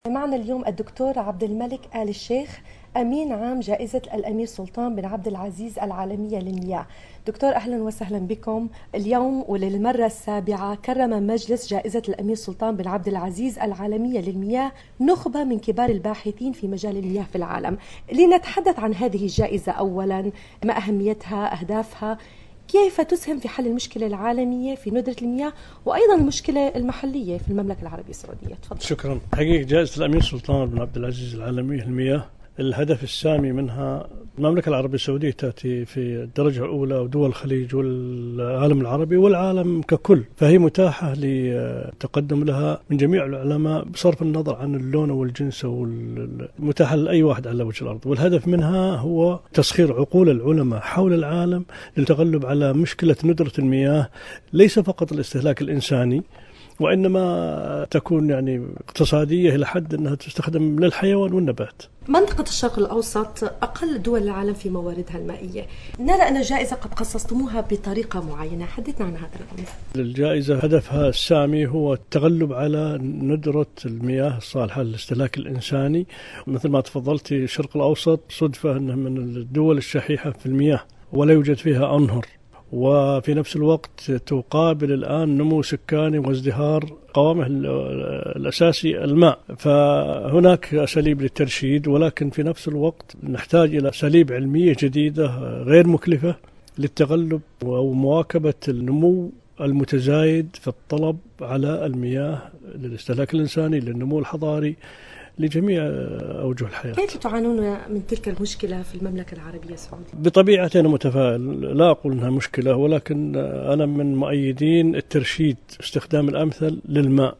معنا اليوم الدكتور عبد الملك آل الشيخ، أمين عام جائزة الأمير سلطان بن عبد العزيز العالمية للمياه. دكتور أهلا وسهلا بكم. اليوم وللمرة السابعة كرم مجلس جائزة الأمير سلطان بن عبد العزيز العالمية للمياه نخبة من كبار الباحثين في مجال المياه في العالم. لنتحدث عن هذه الجائزة أولا، ما أهميتها، أهدافها، كيف تسهم في حل المشكلة العالمية في ندرة المياه وأيضا المشكلة المحلية في المملكة العربية السعودية. تفضل. شكرا. حقيقة جائزة الأمير سلطان بن عبد العزيز العالمية للمياه الهدف السامي منها المملكة العربية السعودية تأتي في الدرجة الأولى ودول الخليج والعالم العربي والعالم ككل، فهي متاحة لتقدم لها من جميع العلماء بصرف النظر عن اللون والجنس، متاحة لأي واحد على وجه الأرض. والهدف منها هو تسخير عقول العلماء حول العالم للتغلب على مشكلة ندرة المياه، ليس فقط الاستهلاك الإنساني وإنما تكون اقتصادية إلى حد أنها تستخدم للحيوان والنبات. منطقة الشرق الأوسط أقل دول العالم في مواردها المائية، نرى أن الجائزة قد خصصتموها بطريقة معينة، حدثنا عن هذا الأمر. الجائزة هدفها السامي هو التغلب على ندرة المياه الصالحة للاستهلاك الإنساني. مثل ما تفضلت، الشرق الأوسط صدفة أنه من الدول الشحيحة في المياه ولا يوجد فيها أنهر، وفي نفس الوقت تقابل الآن نمو سكاني وازدهار قوامه الأساسي الماء، فهناك أساليب للترشيد، ولكن في نفس الوقت نحتاج إلى أساليب علمية جديدة غير مكلفة للتغلب ومواكبة النمو المتزايد في الطلب على المياه للاستهلاك الإنساني، للنمو الحضاري، لجميع أوجه الحياة. كيف تعانون من تلك المشكلة في المملكة العربية السعودية؟ بطبيعة أنا متفائل، لا أقول أنها مشكلة، ولكن أنا من مؤيدين الترشيد، استخدام الأمثل للماء،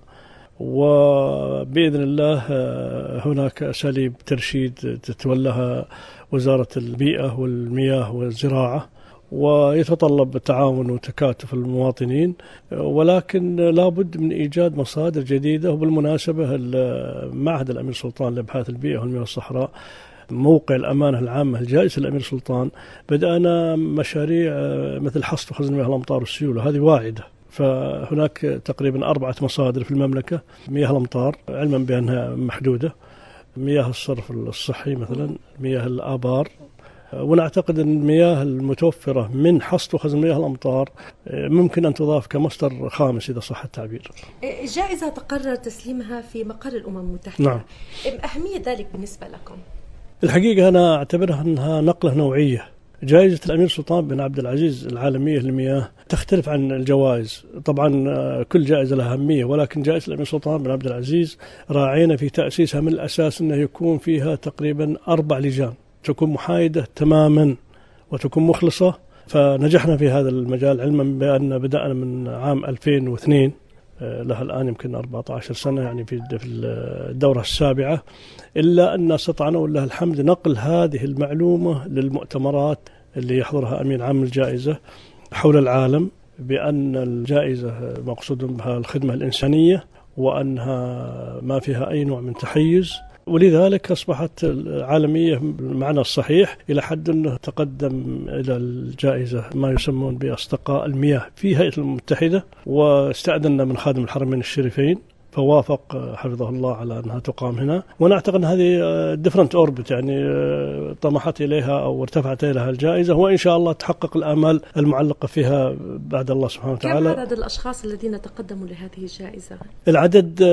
وبإذن الله هناك أساليب ترشيد تتولاها وزارة البيئة والمياه والزراعة، ويتطلب التعاون وتكاتف المواطنين، ولكن لا بد من إيجاد مصادر جديدة. وبالمناسبة معهد الأمير سلطان لأبحاث البيئة والمياه والصحراء، موقع الأمانة العامة لجائزة الأمير سلطان، بدأنا مشاريع مثل حصد وخزن مياه الأمطار والسيولة، هذه واعدة. فهناك تقريبا 4 مصادر في المملكة: مياه الأمطار علما بأنها محدودة، مياه الصرف الصحي مثلا، مياه الآبار، ونعتقد أن المياه المتوفرة من حصد وخزن مياه الأمطار ممكن أن تضاف كمصدر خامس إذا صح التعبير. الجائزة تقرر تسليمها في مقر الأمم المتحدة. نعم. أهمية ذلك بالنسبة لكم؟ الحقيقة أنا أعتبرها أنها نقلة نوعية. جائزة الأمير سلطان بن عبد العزيز العالمية للمياه تختلف عن الجوائز، طبعا كل جائزة لها أهمية، ولكن جائزة الأمير سلطان بن عبد العزيز راعينا في تأسيسها من الأساس أنه يكون فيها تقريبا 4 لجان، تكون محايدة تماما وتكون مخلصة. فنجحنا في هذا المجال، علما بأن بدأنا من عام 2002، لها الآن يمكن 14 سنة، في الدورة السابعة، إلا أن استطعنا ولله الحمد نقل هذه المعلومة للمؤتمرات اللي يحضرها أمين عام الجائزة حول العالم، بأن الجائزة مقصود بها الخدمة الإنسانية وأنها ما فيها أي نوع من تحيز، ولذلك أصبحت عالمية بالمعنى الصحيح، إلى حد أنه تقدم إلى الجائزة ما يسمون بأصدقاء المياه في هيئة الأمم المتحدة، واستأذنا من خادم الحرمين الشريفين فوافق حفظه الله على أنها تقام هنا. ونعتقد أن هذه different orbit، طمحت إليها أو ارتفعت إليها الجائزة، وإن شاء الله تحقق الآمال المعلقة فيها بعد الله سبحانه وتعالى. كم عدد الأشخاس الذين تقدموا لهذه الجائزة؟ العدد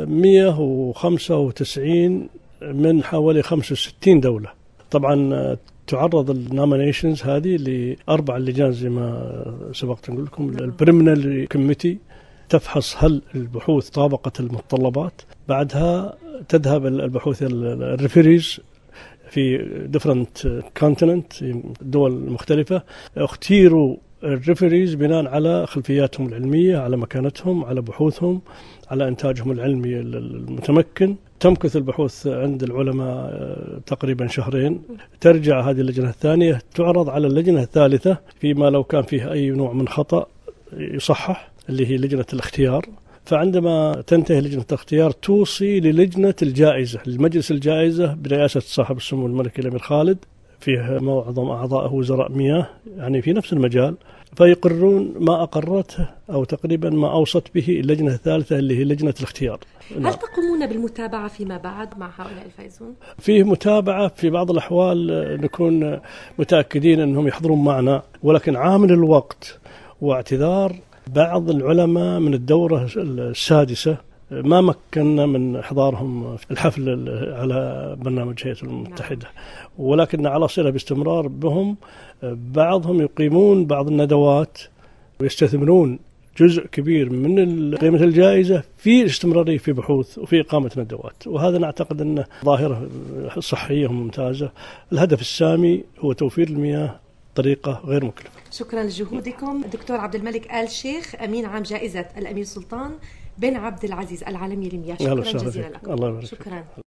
195 من حوالي 65 دولة. طبعا تعرض النومينيشنز هذه ل4 لجان زي ما سبقت نقول لكم. البريمينري كوميتي تفحص هل البحوث طابقت المتطلبات، بعدها تذهب البحوث الريفيريز في different continent، دول مختلفة، اختيروا الريفيريز بناء على خلفياتهم العلمية، على مكانتهم، على بحوثهم، على إنتاجهم العلمي المتمكن. تمكث البحوث عند العلماء تقريبا 2 شهر، ترجع هذه اللجنة الثانية تعرض على اللجنة الثالثة، فيما لو كان فيه أي نوع من خطأ يصحح، اللي هي لجنة الاختيار. فعندما تنتهي لجنة الاختيار توصي للجنة الجائزة، لمجلس الجائزة برئاسة صاحب السمو الملكي الأمير خالد، فيه معظم أعضاء وزراء مياه في نفس المجال، فيقرون ما أقرته أو تقريبا ما أوصت به اللجنة الثالثة اللي هي لجنة الاختيار. هل تقومون بالمتابعة فيما بعد مع هؤلاء الفائزون؟ فيه متابعة، في بعض الأحوال نكون متأكدين أنهم يحضرون معنا، ولكن عامل الوقت واعتذار بعض العلماء من الدورة السادسة ما مكننا من إحضارهم الحفل على برنامج هيئة الأمم المتحدة، ولكن على صلة باستمرار بهم. بعضهم يقيمون بعض الندوات ويستثمرون جزء كبير من قيمة الجائزة في الاستمرارية في بحوث وفي إقامة ندوات، وهذا نعتقد أنه ظاهرة صحية ممتازة. الهدف السامي هو توفير المياه بطريقة غير مكلفة. شكرا لجهودكم دكتور عبد الملك آل شيخ، أمين عام جائزة الأمير سلطان بن عبد العزيز العالمية للمياه. شكرا جزيلا لكم. الله يبارك. شكرا.